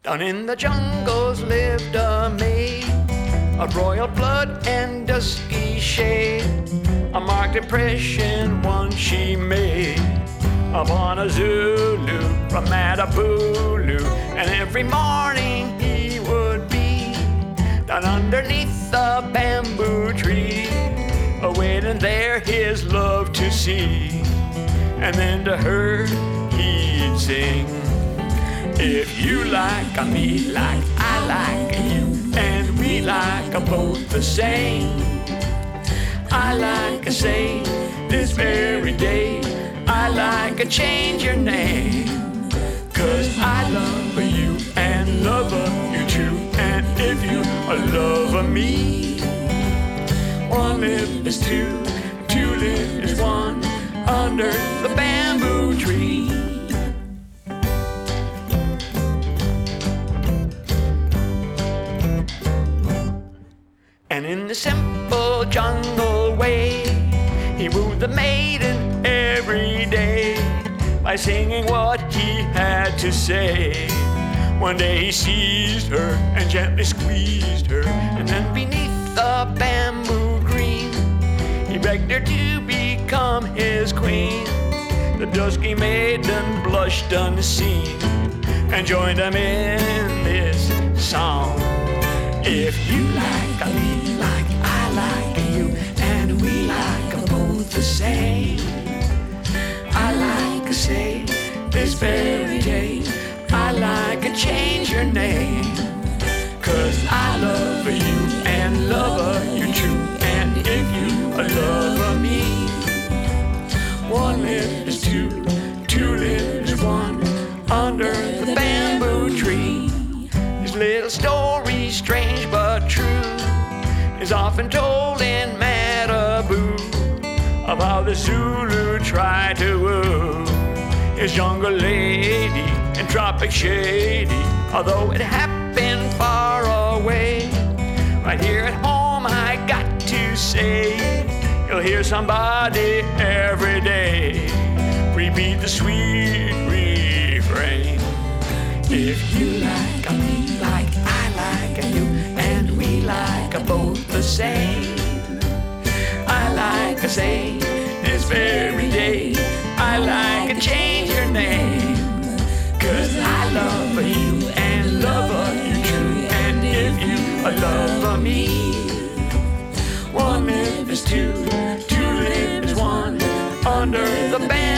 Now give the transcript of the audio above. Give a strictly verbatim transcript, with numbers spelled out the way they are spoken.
Down in the jungles lived a maid of royal blood and dusky shade. A marked impression one she made upon a Zulu from Matabulu. And every morning he would be down underneath the bamboo tree, awaiting there his love to see. And then to her he'd sing, if you like a me like I like you, and we like a both the same. I like a say this very day, I like a change your name. Cause I love you and love you too. And if you love me, one lip is two, two lips is one, under the bamboo tree. And in the simple jungle way, he wooed the maiden every day by singing what he had to say. One day he seized her and gently squeezed her, and then beneath the bamboo green, he begged her to become his queen. The dusky maiden blushed unseen and joined him in this song. If you like me like I like you, and we like both the same, I like to say this very day, I like to change your name. Cause I love you and love you too. And if you love me, one lip is two, two lips is one, under the bamboo tree. This little story, strange but true, is often told in Mataboo, of how the Zulu tried to woo his jungle lady in tropic shady. Although it happened far away, right here at home I got to say, you'll hear somebody every day repeat the sweet refrain. If you like me like I like you, and we like both the same, I like to say this very day, I like to change your name. Cause I love you and love you true. And if you love me, one lip is two, two lips is one, under the band.